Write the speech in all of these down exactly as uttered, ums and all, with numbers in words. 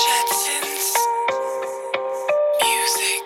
Jetsons music.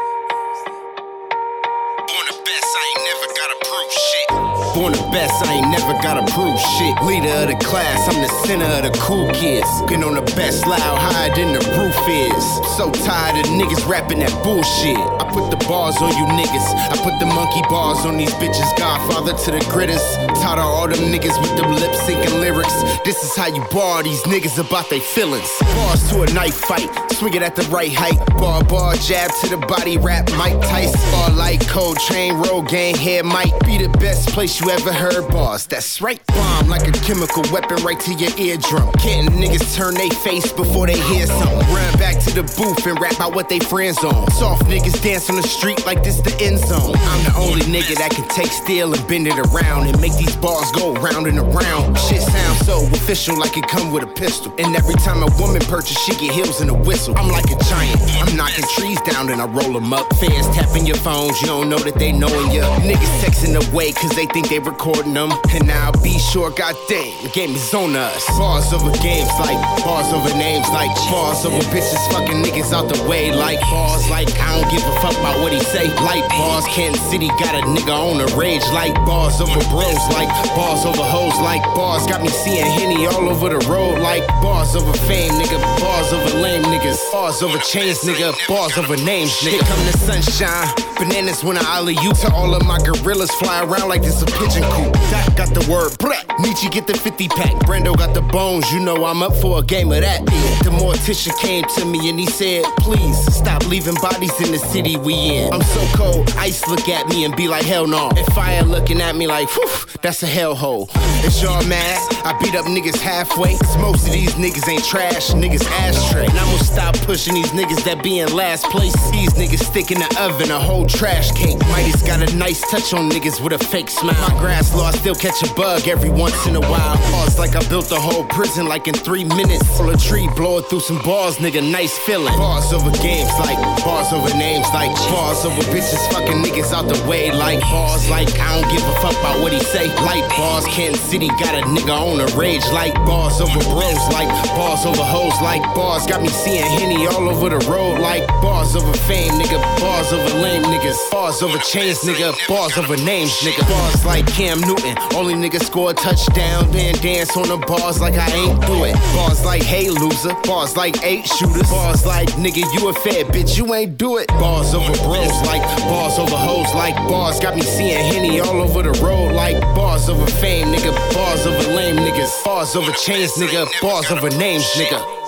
Born the best, I ain't never gotta prove shit. Born the best, I ain't never gotta prove shit. Leader of the class, I'm the center of the cool kids. Been on the best loud higher than the roof is. So tired of niggas rapping that bullshit. I put the bars on you niggas. I put the monkey bars on these bitches. Godfather to the gritters. Taught all them niggas with them lip syncing lyrics. This is how you bar these niggas about they feelings. Bars to a knife fight, swing it at the right height. Bar bar jab to the body, rap Mike Tyson. Bar like Cold Train, Road Gang, Head might be the best place you ever heard bars. That's right, bomb like a chemical weapon right to your eardrum. Can't niggas turn they face before they hear something. Run back to the booth and rap out what they friends on. Soft niggas dance on the street like this the end zone. I'm the only nigga that can take steel and bend it around and make these bars go round and around. Shit sounds so official like it come with a pistol. And every time a woman purchase, she get heels and a whistle. I'm like a giant, I'm knocking trees down and I roll them up. Fans tapping your phones, you don't know that they knowing ya. Niggas texting away cause they think they recording them. And now be sure, goddamn, the game is on us. Bars over games like, bars over names like, bars over bitches fucking niggas out the way like, bars like, I don't give a fuck about what he say. Like bars, Kansas City got a nigga on a rage like, bars over bros like, bars over hoes like, bars got me seeing Henny all over the road like, bars over fame nigga, bars over lame niggas, bars over chains nigga, bars over names nigga. Here come the sunshine, bananas when I ollie you. To all of my gorillas fly around like this a pigeon coop. Doc got the word, bruh. Nietzsche get the fifty pack. Brando got the bones, you know I'm up for a game of that. The mortician came to me and he said, please stop leaving bodies in the city we in. I'm so cold, ice look at me and be like, hell no. And fire looking at me like, whew, that's a hellhole. Is y'all mad? I beat up niggas halfway. Cause most of these niggas ain't trash, niggas ashtray. And I'ma stop pushing these niggas that be in last place. These niggas stick in the oven, a whole trash cake. Mighty's got a nice touch on niggas with a fake smile. My grass law, I still catch a bug every once in a while. Pause like I built a whole prison like in three minutes. Pull a tree, blow it through some bars, nigga, nice feeling. Bars over games like, bars over names like, bars over bitches fucking niggas out the way like, bars like, I don't give a fuck about what he say. Like bars, Kansas City got a nigga on a rage like, bars over bros like, bars over hoes like, bars got me seeing Henny all over the road like, bars over fame nigga, bars over lame niggas, bars over chains nigga, bars over names nigga. Bars like Cam Newton, only nigga score a touchdown, then dance on the bars like I ain't do it. Bars like hey loser, bars like eight shooters, bars like nigga you a fed bitch, you ain't do it. Bars over bros like, bars over hoes like, bars got me seeing Henny all over the road like, bars over fame nigga, bars over lame niggas, bars over chains nigga, bars over names nigga.